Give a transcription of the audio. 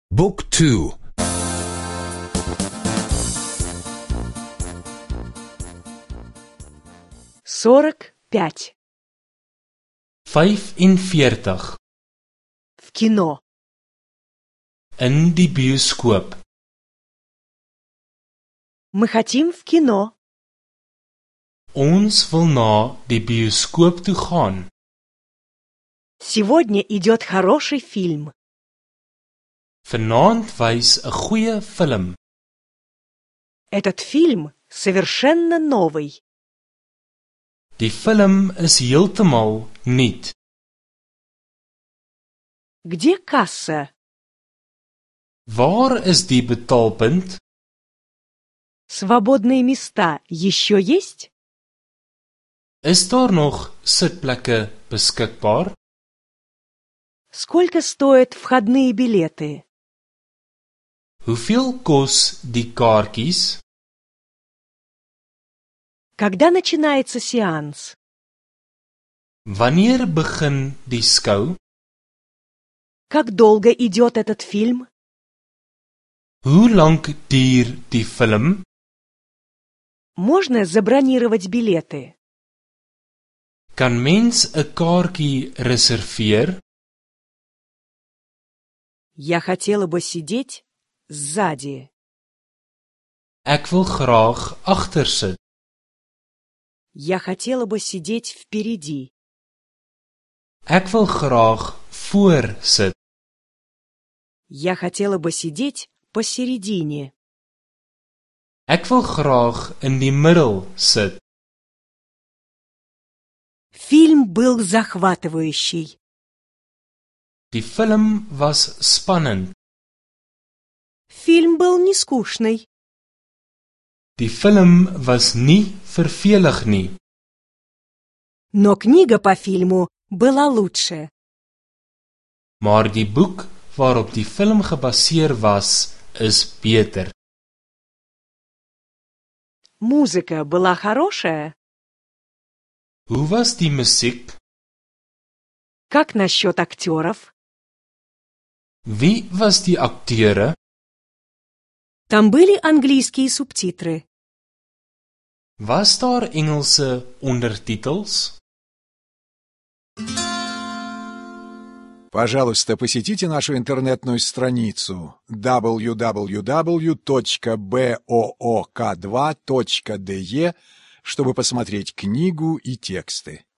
Book 2. 45. 45 В кино. in die bioskoop. Мы хотим в кино. Ons wil na die bioskoop toe gaan. Сегодня идет хороший фильм. Vanaand wys 'n goeie film. Этот фильм совершенно новый. Die film is heeltemal nuut. Где касса? Waar is die betaalpunt? Свободные места еще есть? Is daar nog sitplekke beskikbaar? Сколько стоят входные билеты? Hoeveel kos die kaartjies? Когда начинается сеанс? Wanneer begin die skou? Как долго идет этот фильм? Hoe lank duur die film? Можно забронировать билеты? Kan mens 'n kaartjie reserveer? Я хотела бы сидеть сзади. Ek wil graag agter sit. Я хотела бы сидеть впереди. Ek wil graag voor sit. Я хотела бы сидеть посередине. Ek wil graag in die middel sit. Фильм был захватывающий. Die film was spannend. Фильм был не скучный. Die film was nie vervelig nie. Но книга по фильму была лучше. Maar die boek waarop die film gebaseer was, is beter. Музыка была хорошая. Hoe was die musiek? Как насчет актеров? Wie was die akteure? Там были английские субтитры. Was daar Engelse ondertitels? Пожалуйста, посетите нашу интернетную страницу www.book2.de, чтобы посмотреть книгу и тексты.